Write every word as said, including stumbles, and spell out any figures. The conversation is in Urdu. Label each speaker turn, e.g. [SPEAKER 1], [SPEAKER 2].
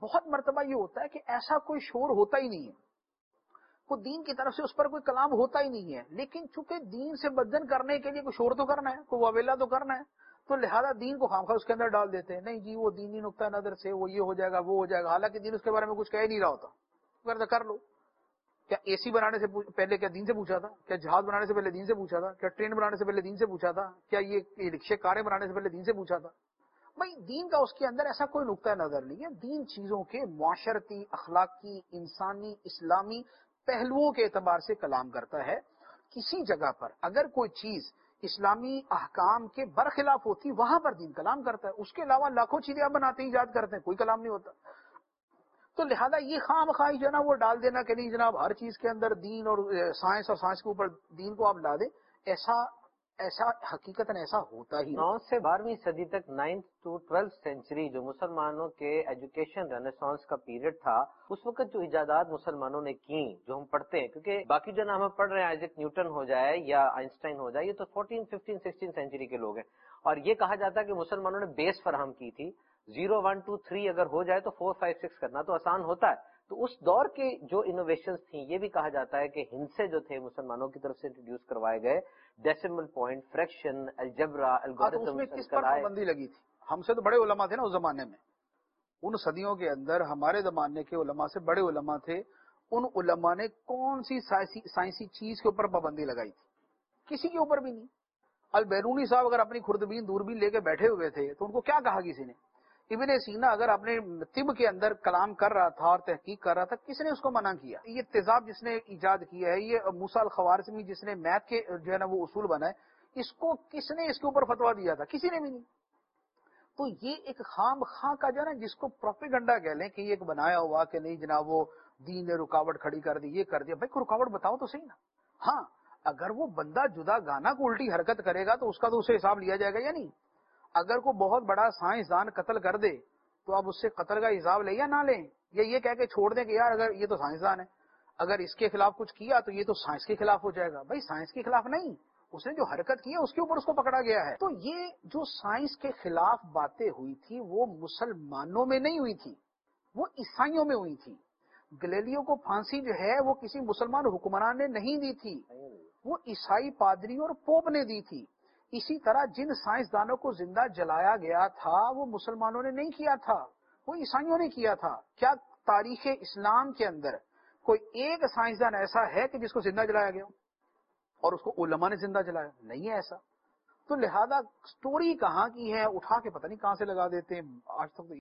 [SPEAKER 1] بہت مرتبہ یہ ہوتا ہے کہ ایسا کوئی شور ہوتا ہی نہیں ہے، کوئی دین کی طرف سے اس پر کوئی کلام ہوتا ہی نہیں ہے، لیکن چونکہ دین سے بدن کرنے کے لیے کوئی شور تو کرنا ہے، کوئی واویلا تو کرنا ہے، تو لہذا دین کو خام خواہ اس کے اندر ڈال دیتے ہیں. نہیں جی وہ دینی نقطہ نظر سے وہ یہ ہو جائے گا وہ ہو جائے گا، حالانکہ دین اس کے بارے میں کچھ کہہ نہیں رہا ہوتا. اگر کر لو، کیا اے سی بنانے سے پہلے کیا دین سے پوچھا تھا؟ کیا جہاز بنانے سے پہلے دین سے پوچھا تھا؟ کیا ٹرین بنانے سے پہلے دین سے پوچھا تھا؟ کیا یہ رکشے کاریں بنانے سے پہلے دین سے پوچھا تھا؟ بھائی دین کا اس کے اندر ایسا کوئی نقطہ نظر نہیں ہے. دین چیزوں کے معاشرتی، اخلاقی، انسانی، اسلامی پہلوؤں کے اعتبار سے کلام کرتا ہے. کسی جگہ پر اگر کوئی چیز اسلامی احکام کے برخلاف ہوتی وہاں پر دین کلام کرتا ہے، اس کے علاوہ لاکھوں چیزیں آپ بناتے ہیں، ایجاد کرتے ہیں، کوئی کلام نہیں ہوتا. تو لہذا یہ خام خواہ جو ہے نا وہ ڈال دینا کہ نہیں جناب ہر چیز کے اندر دین اور سائنس اور سائنس کے اوپر دین کو آپ لا دیں، ایسا ایسا حقیقتاً ایسا ہوتا ہی
[SPEAKER 2] نو سے بارہویں صدی تک نائنتھ ٹو ٹویلتھ سینچری جو مسلمانوں کے ایجوکیشن رینیسانس کا پیریڈ تھا، اس وقت جو ایجادات مسلمانوں نے کی جو ہم پڑھتے ہیں، کیونکہ باقی جو نام ہم پڑھ رہے ہیں آئزیک نیوٹن ہو جائے یا آئنسٹائن ہو جائے، یہ تو فورٹین ففٹین سکسٹین سینچری کے لوگ ہیں. اور یہ کہا جاتا ہے کہ مسلمانوں نے بیس فراہم کی تھی. زیرو ون ٹو تھری اگر ہو جائے تو فور فائیو سکس کرنا تو آسان ہوتا ہے. تو اس دور کے جو انوویشنز تھیں، یہ بھی کہا جاتا ہے کہ ہند سے جو تھے مسلمانوں کی طرف سے انٹروڈیوس کروائے گئے ڈیسیمل پوائنٹ، فریکشن، الجبرا،
[SPEAKER 1] تو اس میں کس پر پابندی لگی تھی؟ ہم سے تو بڑے علماء تھے نا اس زمانے میں، ان صدیوں کے اندر ہمارے زمانے کے علماء سے بڑے علماء تھے. ان علماء نے کون سی سائنسی چیز کے اوپر پابندی لگائی تھی؟ کسی کے اوپر بھی نہیں. البیرونی صاحب اگر اپنی خوردبین دوربین لے کے بیٹھے ہوئے تھے تو ان کو کیا کہا کسی نے؟ ابن سینا اگر اپنے طب کے اندر کلام کر رہا تھا اور تحقیق کر رہا تھا، کس نے اس کو منع کیا؟ یہ تیزاب جس نے ایجاد کیا ہے، یہ موسیٰ الخوارزمی جس نے میتھ کے جو ہے نا وہ اصول بنائے، اس کو کس نے اس کے اوپر فتویٰ دیا تھا؟ کسی نے بھی نہیں. تو یہ ایک خام خواہ کا جو ہے نا جس کو پروپیگنڈا کہہ لیں کہ یہ ایک بنایا ہوا کہ نہیں جناب وہ دین نے رکاوٹ کھڑی کر دی، یہ کر دیا. بھائی کو رکاوٹ بتاؤ تو صحیح نا. ہاں اگر وہ بندہ جدا گانا کو الٹی حرکت کرے گا تو اس کا تو اسے حساب لیا جائے گا یا نہیں. اگر کوئی بہت بڑا سائنسدان قتل کر دے تو آپ اس سے قتل کا حساب لیں یا نہ لیں، یا یہ کہہ کے چھوڑ دیں کہ یار اگر یہ تو سائنسدان ہے، اگر اس کے خلاف کچھ کیا تو یہ تو سائنس کے خلاف ہو جائے گا. بھائی سائنس کے خلاف نہیں، اس نے جو حرکت کی ہے اس کے اوپر اس کو پکڑا گیا ہے. تو یہ جو سائنس کے خلاف باتیں ہوئی تھی وہ مسلمانوں میں نہیں ہوئی تھی، وہ عیسائیوں میں ہوئی تھی. گلیلیو کو پھانسی جو ہے وہ کسی مسلمان حکمران نے نہیں دی تھی، وہ عیسائی پادری اور پوپ نے دی تھی. اسی طرح جن سائنسدانوں کو زندہ جلایا گیا تھا وہ مسلمانوں نے نہیں کیا تھا، وہ عیسائیوں نے کیا تھا. کیا تاریخ اسلام کے اندر کوئی ایک سائنسدان ایسا ہے کہ جس کو زندہ جلایا گیا اور اس کو علماء نے زندہ جلایا؟ نہیں ہے ایسا. تو لہذا سٹوری کہاں کی ہے اٹھا کے پتہ نہیں کہاں سے لگا دیتے ہیں. آج تک